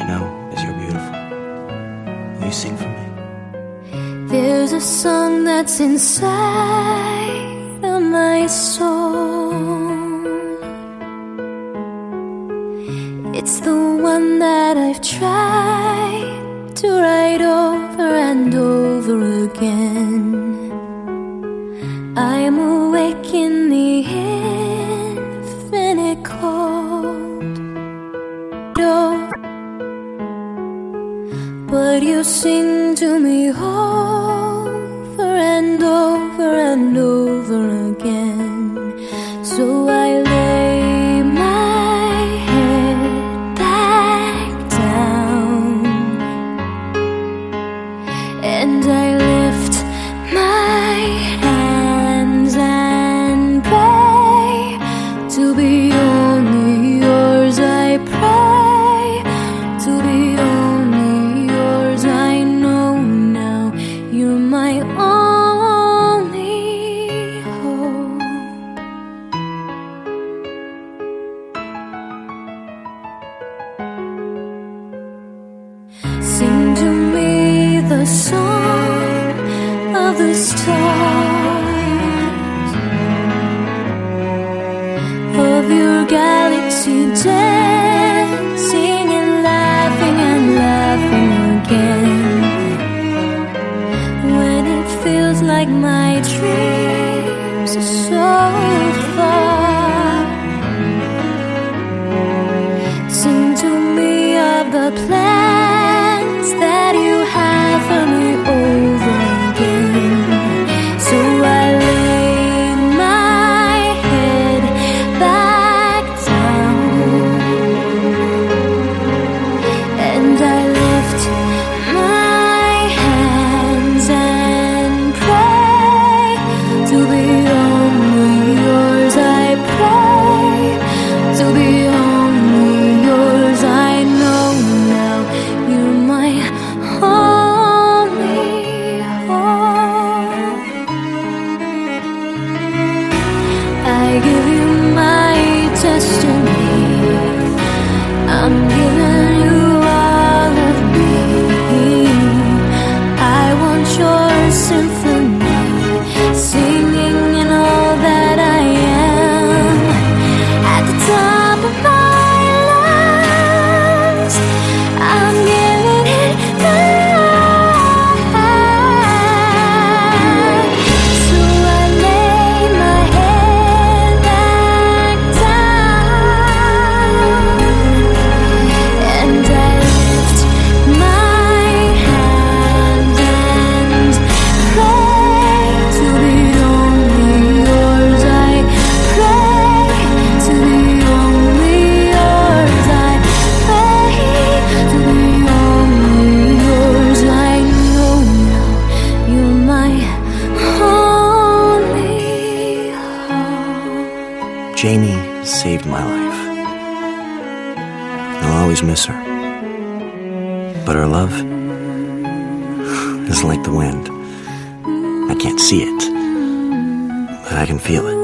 know is you're beautiful. Will you sing for me? There's a song that's inside of my soul. It's the one that I've tried to write over and over again. I'm awake in the infinite cold, but you sing to me over and over and over again. So I lay my head back down and I lift my hands and pray to be only yours. I pray to be only yours. I know now you're my only hope. Sing to me the song of the stars, of your galaxy dancing and laughing again. When it feels like my dreams are so far, sing to me of the plans that you have for me over again. So I lay my head back down and I lift my hands and pray to be only yours. I pray to be only yours. I know now you're my only hope. I give you my destiny. I'm giving you all of me. I want your symphony, singing in all that I am. At the top of my lungs, I'm giving it back. So I lay my head back down and I lift my hands and pray to be only yours. I pray to be only yours. I pray to be only yours. I know now you're my only hope. Jamie saved my life. I'll always miss her. But her love is like the wind. I can't see it, but I can feel it.